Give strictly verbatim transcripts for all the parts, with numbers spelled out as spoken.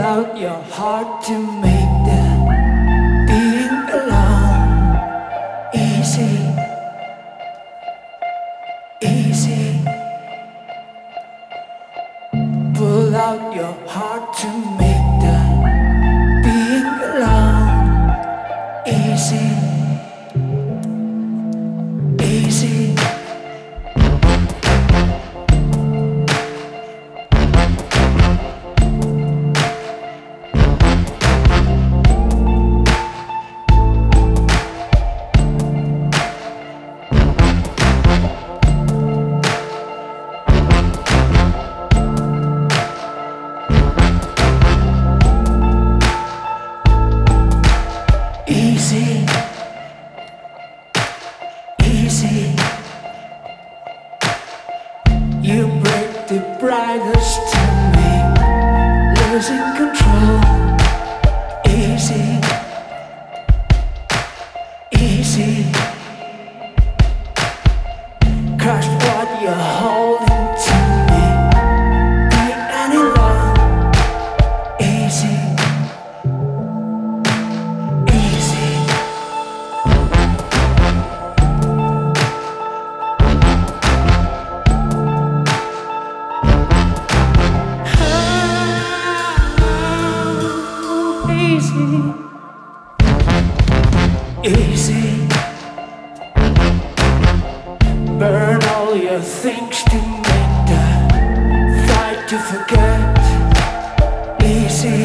out your heart to make the being alone easy, easy. Pull out your heart to make the being alone easy, easy. Easy, easy. You break the brightest to me, losing control. Easy, easy. Crush what you're holding to me, be any long. Easy. Easy, easy. Burn all your things to make the fight to forget. Easy,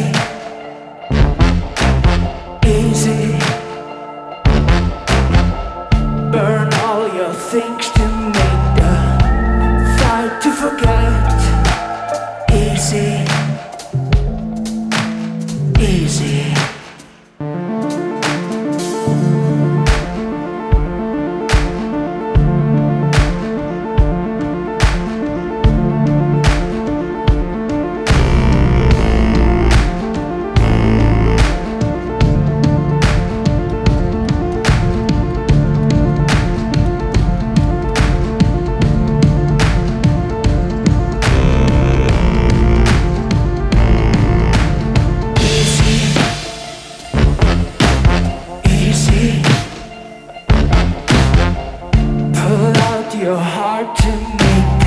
easy. Burn all your things to make the fight to forget. Easy, easy. Your heart to make